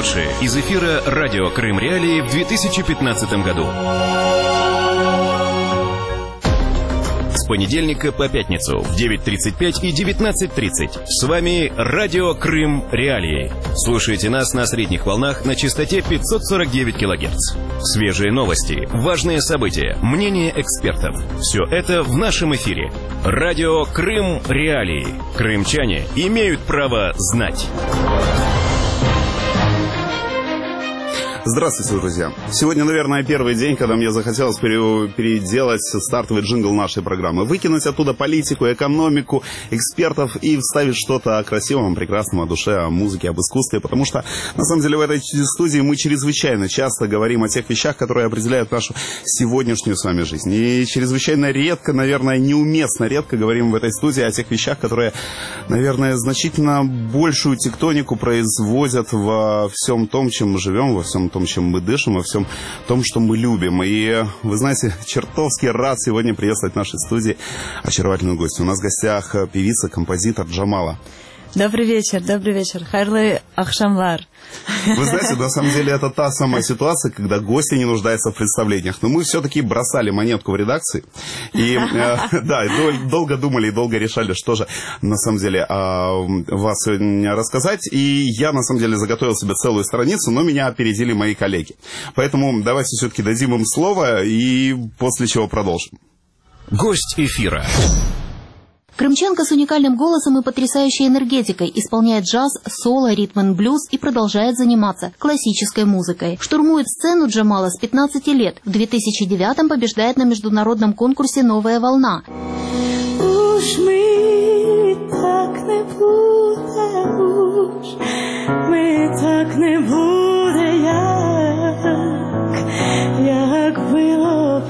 лучшее из эфира радио Крым Реалии в 2015 году. С понедельника по пятницу в 9:35 и 19:30. С вами радио Крым Реалии. Слушайте нас на средних волнах на частоте 549 кГц. Свежие новости, важные события, мнения экспертов. Все это в нашем эфире. Радио Крым Реалии. Крымчане имеют право знать. Здравствуйте, друзья. Сегодня, наверное, первый день, когда мне захотелось переделать стартовый джингл нашей программы. Выкинуть оттуда политику, экономику, экспертов и вставить что-то о красивом, прекрасном, о душе, о музыке, об искусстве. Потому что, на самом деле, в этой студии мы чрезвычайно часто говорим о тех вещах, которые определяют нашу сегодняшнюю с вами жизнь. И чрезвычайно редко, наверное, неуместно редко говорим в этой студии о тех вещах, которые, наверное, значительно большую тектонику производят во всем том, чем мы живем, во всем том, чем мы дышим, во всем том, что мы любим. И, вы знаете, чертовски рад сегодня приветствовать в нашей студии очаровательную гостью. У нас в гостях певица, композитор Джамала. Добрый вечер. Хайрлы ахшамлар. Вы знаете, на самом деле это та самая ситуация, когда гости не нуждаются в представлениях. Но мы все-таки бросали монетку в редакции. И да, долго думали и долго решали, что же на самом деле вас сегодня рассказать. И я на самом деле заготовил себе целую страницу, но меня опередили мои коллеги. Поэтому давайте все-таки дадим им слово и после чего продолжим. Гость эфира. Крымчанка с уникальным голосом и потрясающей энергетикой исполняет джаз, соло, ритм-н-блюз и продолжает заниматься классической музыкой. Штурмует сцену Джамала с 15 лет. В 2009-м побеждает на международном конкурсе «Новая волна». Уж мы так не буде, як було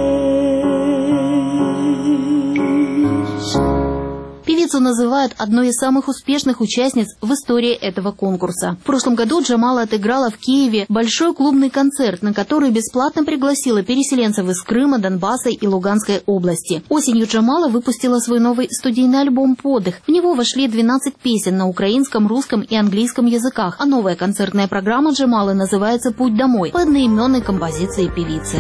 Певицу называют одной из самых успешных участниц в истории этого конкурса. В прошлом году Джамала отыграла в Киеве большой клубный концерт, на который бесплатно пригласила переселенцев из Крыма, Донбасса и Луганской области. Осенью Джамала выпустила свой новый студийный альбом «Подых». В него вошли 12 песен на украинском, русском и английском языках, а новая концертная программа Джамалы называется «Путь домой» по одноименной композиции певицы.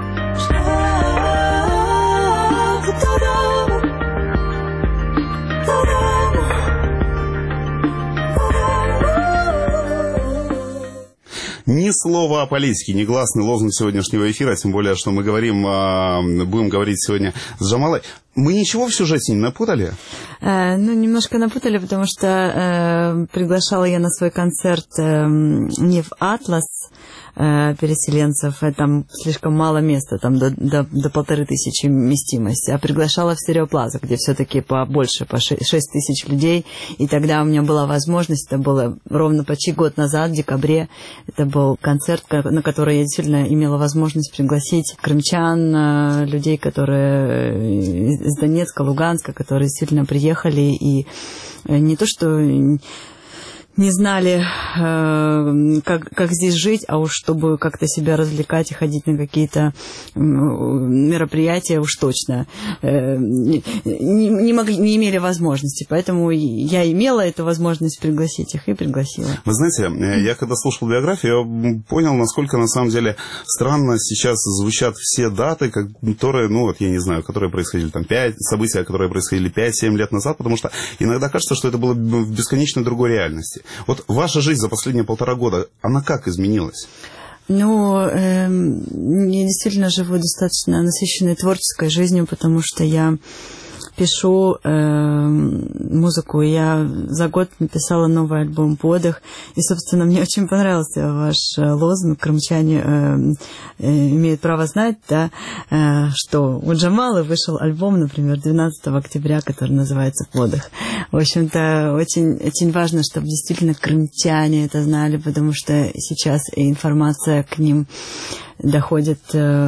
Ни слова о политике, негласный лозунг сегодняшнего эфира, тем более, что мы будем говорить сегодня с Джамалой. Мы ничего в сюжете не напутали? Немножко напутали, потому что приглашала я на свой концерт не в «Атлас» переселенцев, там слишком мало места, там до 1500 вместимость, а приглашала в «Стереоплаза», где все-таки побольше, по 6000 людей, и тогда у меня была возможность, это было ровно почти год назад, в декабре, это был концерт, на который я действительно имела возможность пригласить крымчан, людей, которые из Донецка, Луганска, которые действительно приехали и не то что не знали, как здесь жить, а уж чтобы как-то себя развлекать и ходить на какие-то мероприятия уж точно не имели возможности. Поэтому я имела эту возможность пригласить их и пригласила. Вы знаете, я когда слушал биографию, я понял, насколько на самом деле странно сейчас звучат все даты, которые, я не знаю, которые происходили там события, которые происходили 5-7 лет назад, потому что иногда кажется, что это было в бесконечно другой реальности. Вот ваша жизнь за последние 1,5 года, она как изменилась? Я действительно живу достаточно насыщенной творческой жизнью, потому что я пишу музыку. Я за год написала новый альбом «Подых». И, собственно, мне очень понравился ваш лозунг «Крымчане имеют право знать», да, что у Джамалы вышел альбом, например, 12 октября, который называется «Подых». В общем-то, очень, очень важно, чтобы действительно крымчане это знали, потому что сейчас информация к ним доходит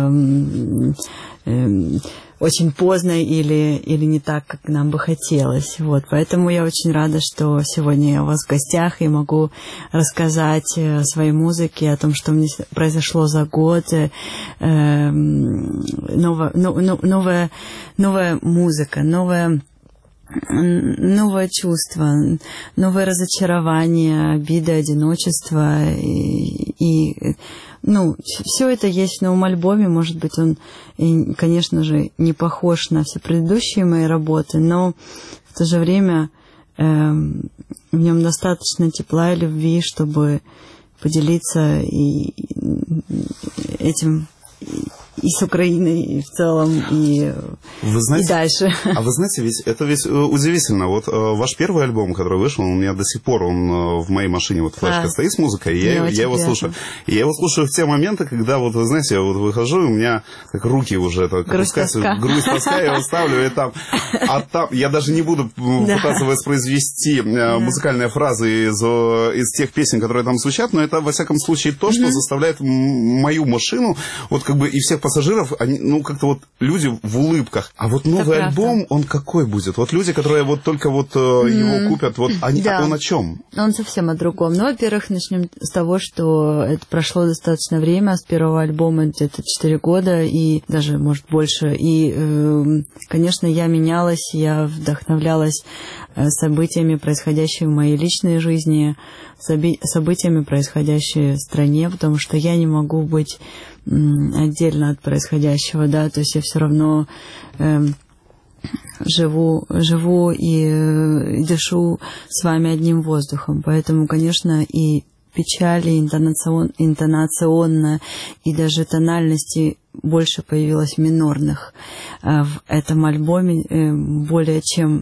очень поздно или не так, как нам бы хотелось. Вот. Поэтому я очень рада, что сегодня я у вас в гостях и могу рассказать о своей музыке, о том, что мне произошло за год. Новая музыка, новая новое чувство, новое разочарование, обида, одиночество. И все это есть в новом альбоме. Может быть, он, конечно же, не похож на все предыдущие мои работы, но в то же время в нем достаточно тепла и любви, чтобы поделиться и этим и с Украиной, и в целом, и дальше. А вы знаете, это ведь удивительно. Вот ваш первый альбом, который вышел, у меня до сих пор он в моей машине, вот флешка стоит с музыкой, и я его слушаю. И я его слушаю в те моменты, когда, вот вы знаете, я вот выхожу, и у меня как руки уже, грусть, тоска, я его ставлю, и там я даже не буду пытаться воспроизвести музыкальные фразы из тех песен, которые там звучат, но это, во всяком случае, то, что заставляет мою машину, вот как бы и всех пассажиров, они, как-то вот люди в улыбках. А вот новый альбом, он какой будет? Вот люди, которые вот только вот его купят, вот он о чем? Он совсем о другом. Ну, во-первых, начнем с того, что это прошло достаточно время, с первого альбома где-то 4 года, и даже, может, больше. И, конечно, я менялась, я вдохновлялась событиями, происходящими в моей личной жизни, событиями, происходящими в стране, потому что я не могу быть отдельно от происходящего, да, то есть я все равно живу и дышу с вами одним воздухом, поэтому, конечно, и печали интонационно, и даже тональности больше появилось минорных в этом альбоме, более чем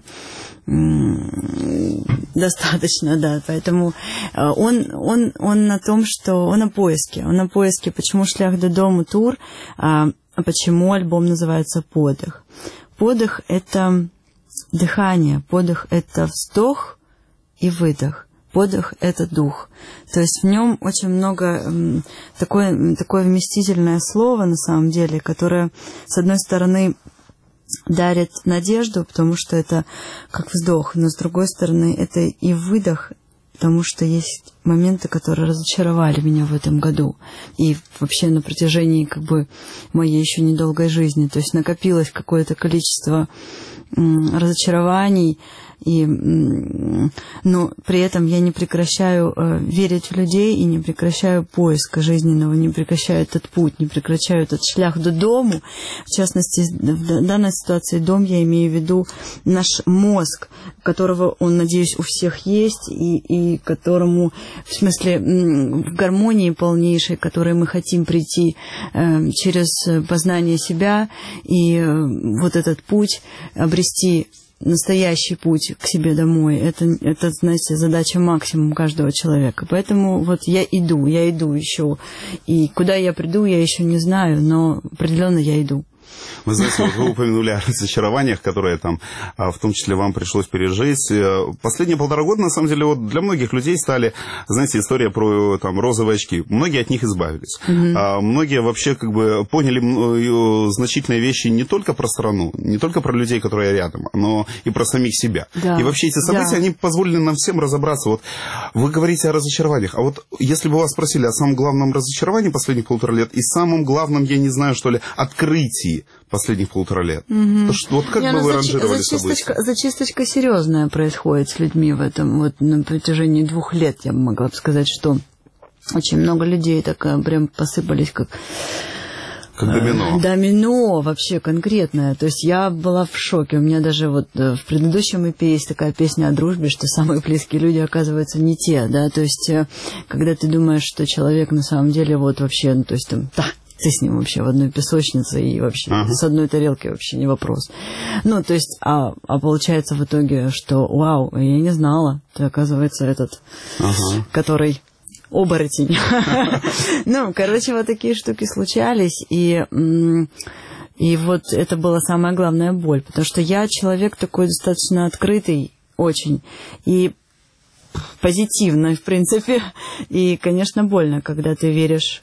достаточно, да, поэтому он на том, что он о поиске, почему «Шлях додому» тур, а почему альбом называется «Подых». Подых — это дыхание, подых — это вздох и выдох. Подых — это дух. То есть в нем очень много такое вместительное слово, на самом деле, которое, с одной стороны, дарит надежду, потому что это как вздох, но, с другой стороны, это и выдох, потому что есть моменты, которые разочаровали меня в этом году и вообще на протяжении моей еще недолгой жизни. То есть накопилось какое-то количество разочарований, но при этом я не прекращаю верить в людей и не прекращаю поиска жизненного, не прекращаю этот путь, не прекращаю этот шлях до дому. В частности, в данной ситуации дом я имею в виду наш мозг, которого, он, надеюсь, у всех есть, и которому, в смысле, в гармонии полнейшей, к которой мы хотим прийти через познание себя и вот этот путь обрести настоящий путь к себе домой. Это, знаете, задача максимум каждого человека. Поэтому вот я иду еще. И куда я приду, я еще не знаю, но определенно я иду. Вы знаете, вот вы упомянули о разочарованиях, которые там, в том числе, вам пришлось пережить. Последние 1,5 года, на самом деле, вот для многих людей стали, знаете, история про там розовые очки. Многие от них избавились. Многие вообще поняли значительные вещи не только про страну, не только про людей, которые рядом, но и про самих себя. Да. И вообще эти события, они позволили нам всем разобраться. Вот вы говорите о разочарованиях, а вот если бы вас спросили о самом главном разочаровании последних 1,5 лет и самом главном, я не знаю, что ли, открытии последних 1,5 лет. То что, вот как бы вы ранжировали события? Зачисточка серьезная происходит с людьми в этом. Вот на протяжении 2 лет я могла бы сказать, что очень много людей так прям посыпались, как домино. Домино вообще конкретное. То есть я была в шоке. У меня даже вот в предыдущем EP есть такая песня о дружбе, что самые близкие люди, оказывается, не те, да. То есть когда ты думаешь, что человек на самом деле вот вообще, ну, то есть там, да, ты с ним вообще в одной песочнице и вообще с одной тарелки вообще не вопрос. Ну, то есть, а получается в итоге, что вау, я не знала, ты, оказывается, этот, который оборотень. Ну, короче, вот такие штуки случались, и вот это была самая главная боль, потому что я человек такой достаточно открытый, очень, и позитивно, в принципе. И, конечно, больно, когда ты веришь,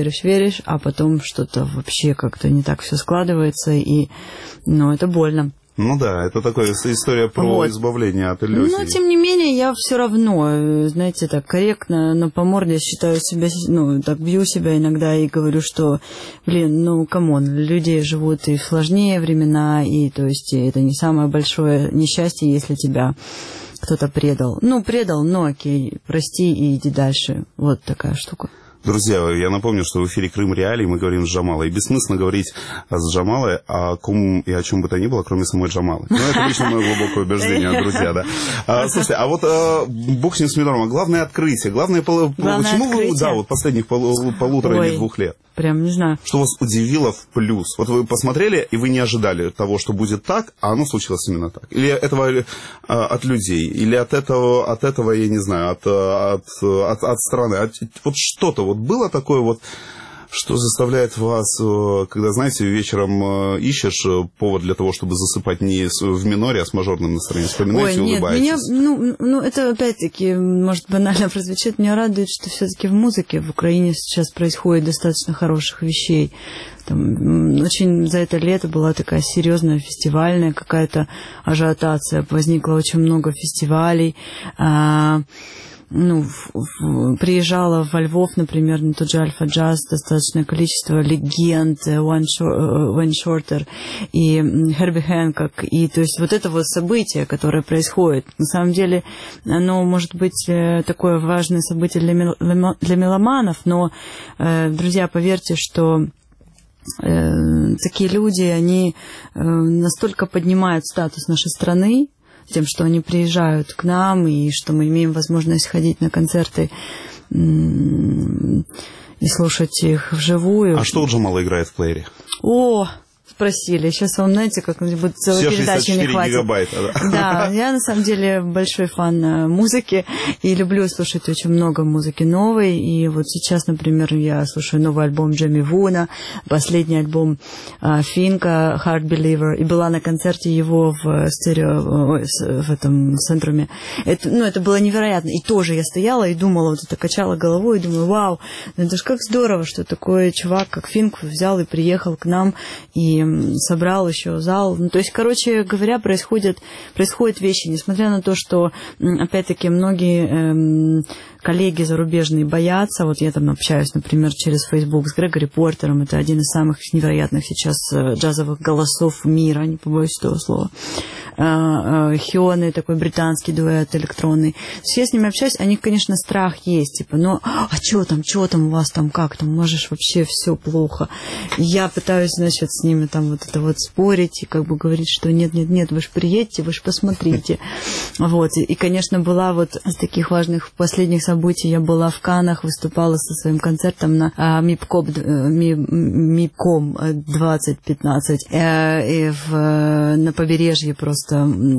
а потом что-то вообще как-то не так все складывается, и, ну, это больно. Ну да, это такая история про избавление от иллюзий. Но, тем не менее, я все равно, знаете, так корректно, но по морде считаю себя, так бью себя иногда и говорю, что, камон, людей живут и в сложнее времена, и, то есть, это не самое большое несчастье, если тебя кто-то предал. Предал, окей, прости и иди дальше. Вот такая штука. Друзья, я напомню, что в эфире «Крым Реалии» мы говорим с Джамалой. И бессмысленно говорить с Джамалой о ком и о чем бы то ни было, кроме самой Джамалы. Это лично мое глубокое убеждение, друзья, да. Слушайте, а вот бог с ним с минором, главное открытие, почему вы, последних полутора или 2 лет? Прям не знаю. Что вас удивило в плюс? Вот вы посмотрели, и вы не ожидали того, что будет так, а оно случилось именно так. Или этого от людей, или от этого, я не знаю, от страны. Вот что-то вот было такое вот, что заставляет вас, когда, знаете, вечером ищешь повод для того, чтобы засыпать не в миноре, а с мажорным настроением, вспоминаете, улыбаетесь? Меня, это опять-таки, может, банально прозвучит, меня радует, что все-таки в музыке в Украине сейчас происходит достаточно хороших вещей. Очень за это лето была такая серьезная фестивальная какая-то ажиотация, возникло очень много фестивалей. Приезжала во Львов, например, на тот же Альфа-джаз, достаточное количество легенд, Уэйн Шортер и Херби Хэнкок. И то есть вот это вот событие, которое происходит, на самом деле, оно может быть такое важное событие для меломанов, но, друзья, поверьте, что такие люди, они настолько поднимают статус нашей страны, тем, что они приезжают к нам, и что мы имеем возможность ходить на концерты и слушать их вживую. А что у Джамала играет в плеере? Спросили. Сейчас вам, знаете, как-нибудь целой передачи не хватит. Гигабайта, да? Да, я на самом деле большой фан музыки и люблю слушать очень много музыки новой. И вот сейчас, например, я слушаю новый альбом Джемми Вуна, последний альбом Финка Heart Believer, и была на концерте его в центруме. Это было невероятно. И тоже я стояла и думала, вот это качала головой и думаю, вау, это же как здорово, что такой чувак, как Финк, взял и приехал к нам и собрал еще зал. То есть, короче говоря, происходят вещи, несмотря на то, что, опять-таки, многие коллеги зарубежные боятся. Вот я там общаюсь, например, через Facebook с Грегори Портером. Это один из самых невероятных сейчас джазовых голосов мира, не побоюсь этого слова. Хионы, такой британский дуэт электронный. То есть я с ними общаюсь, у них, конечно, страх есть, что там у вас там, как там, можешь вообще все плохо. Я пытаюсь, значит, с ними там вот это вот спорить и как бы говорить, что нет, вы же приедете, вы же посмотрите. Вот, и, конечно, была вот из таких важных последних событий, я была в Каннах, выступала со своим концертом на МИПКОМ 2015 на побережье просто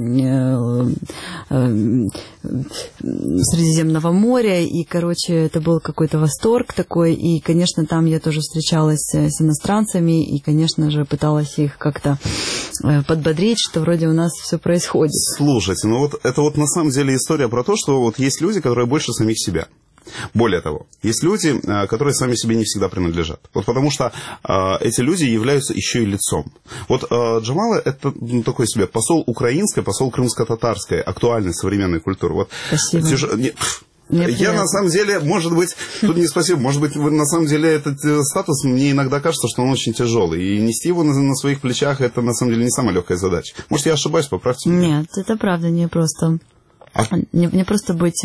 Средиземного моря, и, короче, это был какой-то восторг такой, и, конечно, там я тоже встречалась с иностранцами, и, конечно же, пыталась их как-то подбодрить, что вроде у нас все происходит. Слушайте, это вот на самом деле история про то, что вот есть люди, которые больше самих себя. Более того, есть люди, которые сами себе не всегда принадлежат. Вот потому что эти люди являются еще и лицом. Вот Джамала – это такой себе посол украинской, посол крымско-татарской, актуальной современной культуры. Вот, спасибо. Я на самом деле, может быть, тут не спасибо, может быть, на самом деле этот статус, мне иногда кажется, что он очень тяжелый. И нести его на своих плечах – это на самом деле не самая легкая задача. Может, я ошибаюсь, поправьте меня. Нет, это правда, не просто быть...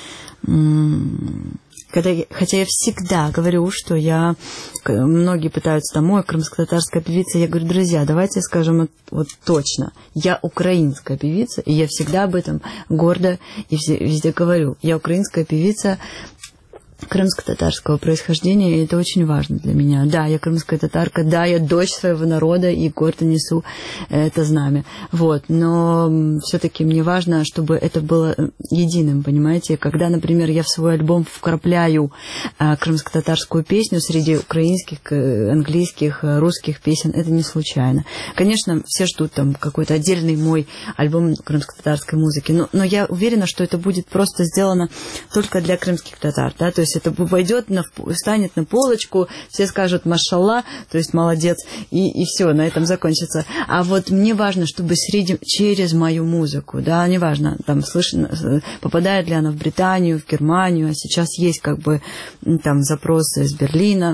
Хотя я всегда говорю, что многие пытаются там, крымско-татарская певица, я говорю, друзья, давайте скажем вот точно, я украинская певица, и я всегда об этом гордо и везде говорю, я украинская певица крымско-татарского происхождения, и это очень важно для меня. Да, я крымская татарка, да, я дочь своего народа и гордо несу это знамя. Вот, но все-таки мне важно, чтобы это было единым, понимаете? Когда, например, я в свой альбом вкрапляю крымско-татарскую песню среди украинских, английских, русских песен, это не случайно. Конечно, все ждут там какой-то отдельный мой альбом крымско-татарской музыки, но я уверена, что это будет просто сделано только для крымских татар, да, то есть есть это войдет, встанет на полочку, все скажут «машалла», то есть «молодец», и все, на этом закончится. А вот мне важно, чтобы через мою музыку, да, неважно, там, попадает ли она в Британию, в Германию, а сейчас есть как бы там запросы из Берлина,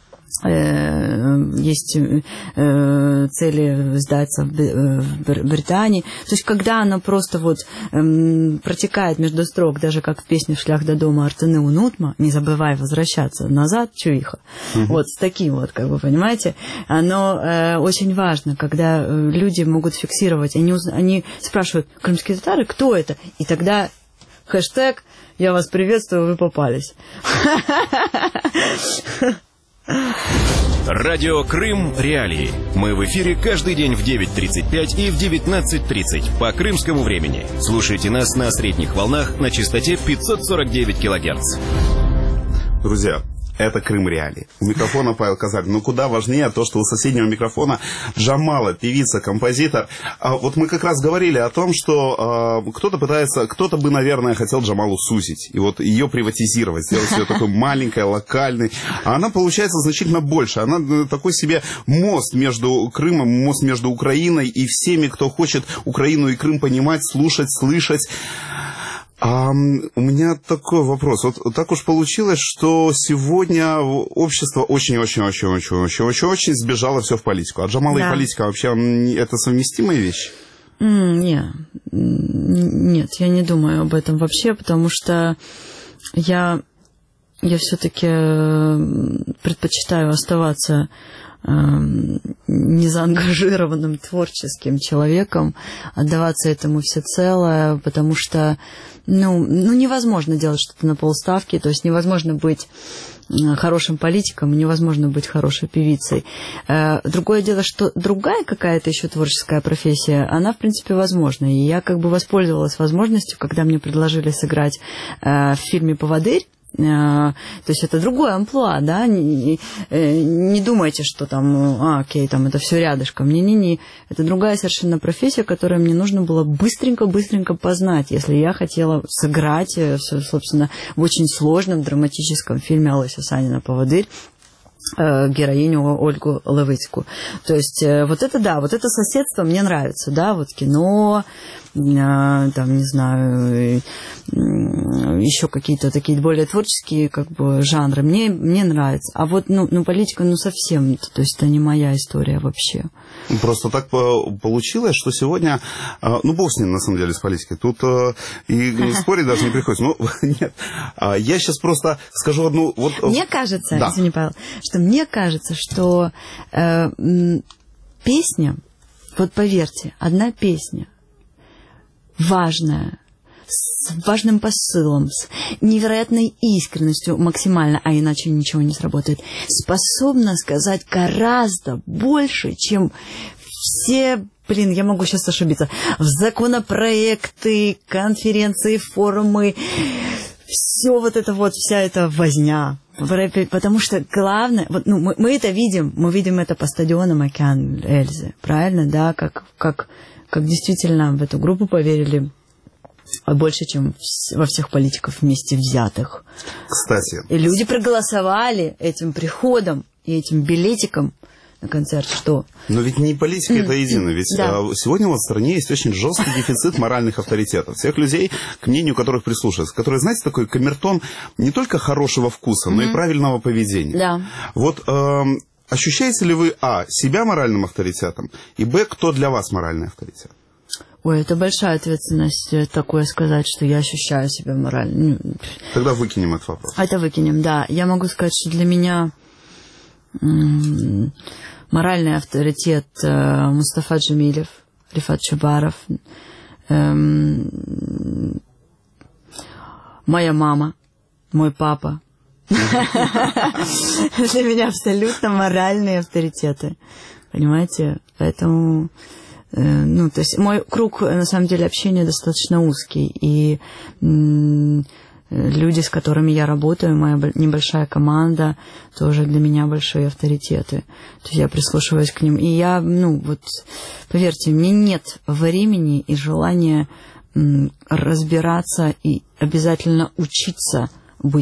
есть цели сдаться в Британии. То есть, когда она просто вот протекает между строк, даже как в песне «Шлях до дома Артыны Унутма», не забывай возвращаться назад, чуиха. Вот с таким вот, как вы понимаете, оно очень важно, когда люди могут фиксировать. Они спрашивают: крымские татары, кто это? И тогда хэштег «Я вас приветствую, вы попались». Радио Крым Реалии. Мы в эфире каждый день в 9:35 и в 19:30 по крымскому времени. Слушайте нас на средних волнах на частоте 549 килогерц. Друзья, это Крым Реалии. У микрофона Павел Казарь. Но куда важнее то, что у соседнего микрофона Джамала, певица, композитор. Вот мы как раз говорили о том, что кто-то бы, наверное, хотел Джамалу сузить. И вот ее приватизировать, сделать ее такой маленькой, локальной. А она получается значительно больше. Она такой себе мост между Крымом, мост между Украиной и всеми, кто хочет Украину и Крым понимать, слушать, слышать. У меня такой вопрос. Вот так уж получилось, что сегодня общество очень-очень-очень-очень-очень сбежало все в политику. А Джамала и политика вообще это совместимые вещи? Нет, я не думаю об этом вообще, потому что я все-таки предпочитаю оставаться незаангажированным творческим человеком, отдаваться этому всецело, потому что невозможно делать что-то на полставки, то есть невозможно быть хорошим политиком, невозможно быть хорошей певицей. Другое дело, что другая какая-то еще творческая профессия, она, в принципе, возможна. И я как бы воспользовалась возможностью, когда мне предложили сыграть в фильме «Поводырь». То есть это другое амплуа, да, не думайте, что там, окей, там это все рядышком, не, это другая совершенно профессия, которую мне нужно было быстренько познать, если я хотела сыграть, собственно, в очень сложном драматическом фильме Олеся Санина «Поводырь», героиню Ольгу Левицкую. То есть вот это да, вот это соседство мне нравится, да, вот кино, там, не знаю, еще какие-то такие более творческие как бы жанры мне нравится. А вот, политика, совсем, то есть это не моя история вообще. Просто так получилось, что сегодня, бог с ним, на самом деле, с политикой. Тут и спорить даже не приходится. Нет. Я сейчас просто скажу одну... Мне кажется, да. Извини, Павел, мне кажется, что песня, вот поверьте, одна песня, важная, с важным посылом, с невероятной искренностью максимально, а иначе ничего не сработает, способна сказать гораздо больше, чем все, я могу сейчас ошибиться, законопроекты, конференции, форумы, все вот это вот, вся эта возня. Потому что главное, мы это видим, мы видим это по стадионам «Океан Эльзы», правильно, да, как действительно в эту группу поверили больше, чем во всех политиков вместе взятых. Кстати. И люди проголосовали этим приходом и этим билетиком на концерт, что... Но ведь не политика это едино, ведь сегодня в стране есть очень жесткий дефицит моральных авторитетов. Всех людей, к мнению которых прислушиваются, которые, знаете, такой камертон не только хорошего вкуса, но и правильного поведения. Да. Вот ощущаете ли вы, себя моральным авторитетом, и, кто для вас моральный авторитет? Ой, это большая ответственность такое сказать, что я ощущаю себя морально. Тогда выкинем этот вопрос. Это выкинем, да. Я могу сказать, что для меня моральный авторитет Мустафа Джамилев, Рифат Чубаров, моя мама, мой папа. Для меня абсолютно моральные авторитеты. Понимаете? Поэтому... то есть мой круг, на самом деле, общения достаточно узкий, и люди, с которыми я работаю, моя небольшая команда, тоже для меня большие авторитеты. То есть я прислушиваюсь к ним, и я, поверьте, мне нет времени и желания разбираться и обязательно учиться быть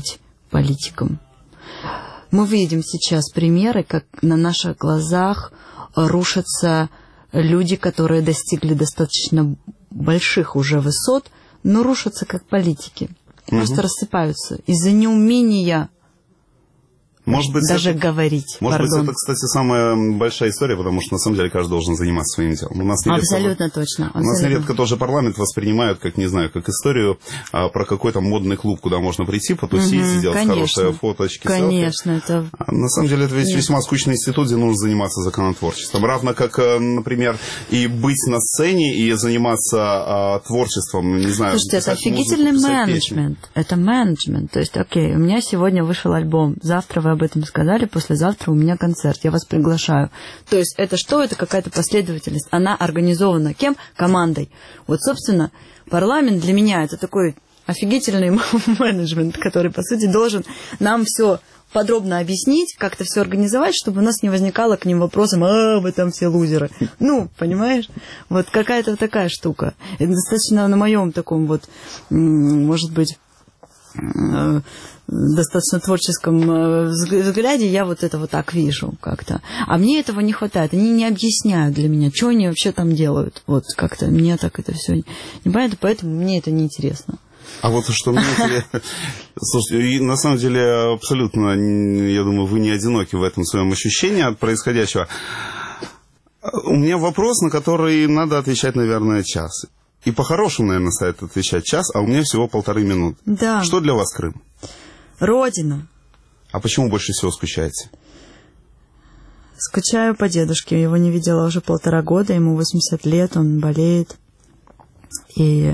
политикам. Мы видим сейчас примеры, как на наших глазах рушатся люди, которые достигли достаточно больших уже высот, но рушатся как политики. Просто рассыпаются из-за неумения может быть, даже говорить. Может быть, это, кстати, самая большая история, потому что, на самом деле, каждый должен заниматься своим делом. У нас абсолютно точно. У нас нередко тоже парламент воспринимают, как, не знаю, как историю про какой-то модный клуб, куда можно прийти, потусить, сделать хорошие фоточки, конечно, селфи. Это... На самом деле, это ведь весьма скучный институт, где нужно заниматься законотворчеством. Равно как, например, и быть на сцене, и заниматься творчеством, не знаю. Слушайте, это офигительный менеджмент. Это менеджмент. То есть, окей, у меня сегодня вышел альбом, завтра вы об этом сказали, послезавтра у меня концерт, я вас приглашаю. То есть это что? Это какая-то последовательность. Она организована кем? Командой. Вот, собственно, парламент для меня это такой офигительный менеджмент, который, по сути, должен нам все подробно объяснить, как-то все организовать, чтобы у нас не возникало к ним вопросом: вы там все лузеры. Ну, понимаешь? Вот какая-то вот такая штука. Это достаточно на моем таком вот, может быть, достаточно творческом взгляде я вот это вот так вижу как-то. А мне этого не хватает. Они не объясняют для меня, что они вообще там делают. Вот как-то мне так это все не понятно, поэтому мне это неинтересно. А вот что мне интересно... Слушайте, на самом деле абсолютно, я думаю, вы не одиноки в этом своем ощущении от происходящего. У меня вопрос, на который надо отвечать, наверное, час. И по-хорошему, наверное, стоит отвечать час, а у меня всего 1,5 минуты. Да. Что для вас Крым? Родина. А почему больше всего скучаете? Скучаю по дедушке. Его не видела уже 1,5 года. Ему 80 лет, он болеет. И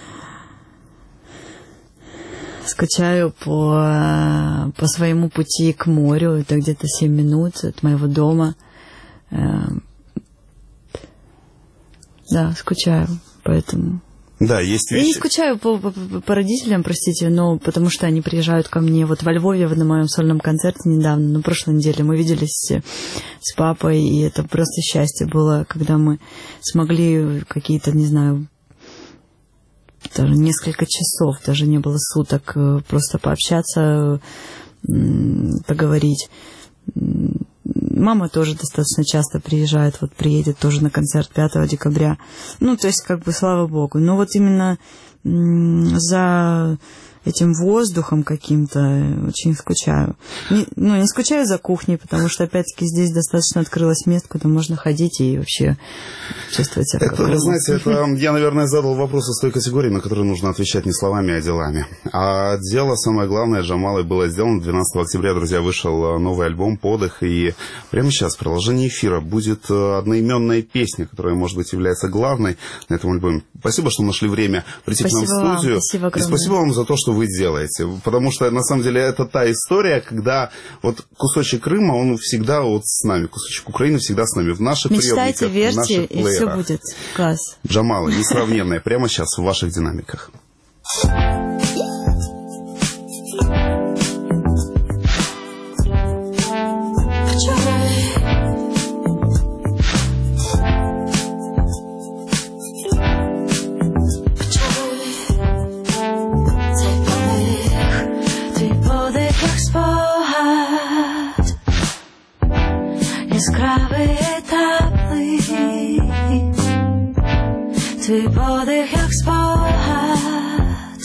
скучаю по своему пути к морю. Это где-то 7 минут от моего дома. Да, скучаю. Поэтому... Да, есть вещи. Я не скучаю по родителям, простите, но потому что они приезжают ко мне. Вот во Львове на моем сольном концерте недавно, на прошлой неделе, мы виделись с папой, и это просто счастье было, когда мы смогли какие-то, не знаю, даже несколько часов, даже не было суток, просто пообщаться, поговорить. Мама тоже достаточно часто приезжает, вот приедет тоже на концерт 5 декабря. Ну, то есть, как бы, слава богу. Но вот именно за этим воздухом каким-то очень скучаю. Не скучаю за кухней, потому что, опять-таки, здесь достаточно открылось место, куда можно ходить и вообще чувствовать себя как вы знаете, я, наверное, задал вопрос из той категории, на который нужно отвечать не словами, а делами. А дело, самое главное, Джамалой было сделано. 12 октября, друзья, вышел новый альбом «Подых», и прямо сейчас в продолжении эфира будет одноименная песня, которая, может быть, является главной на этом альбоме. Спасибо, что нашли время прийти к нам в студию. Спасибо огромное. И спасибо вам за то, что вы делаете. Потому что, на самом деле, это та история, когда вот кусочек Крыма, он всегда вот с нами. Кусочек Украины всегда с нами. В наших мечтайте, приемниках, верьте, в наших плеерах. И все будет. Класс. Джамала, несравненная, прямо сейчас в ваших динамиках. Твій подих, як спогад,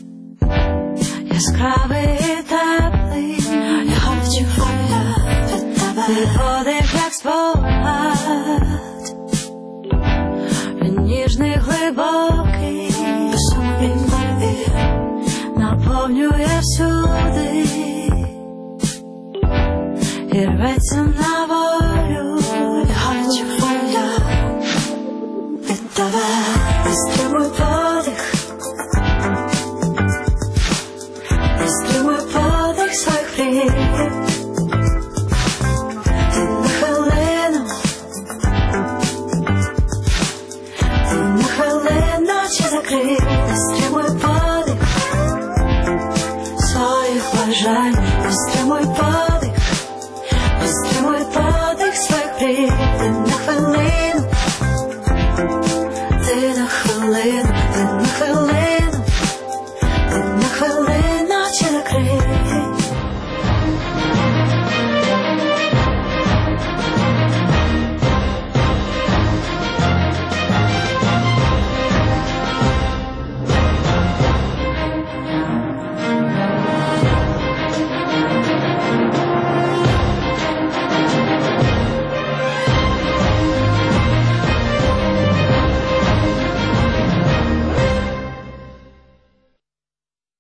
яскравий і теплий, я хочу від тебе. Твій подих, як спогад, він ніжний, глибокий, він наповнює всюди і рветься на воду.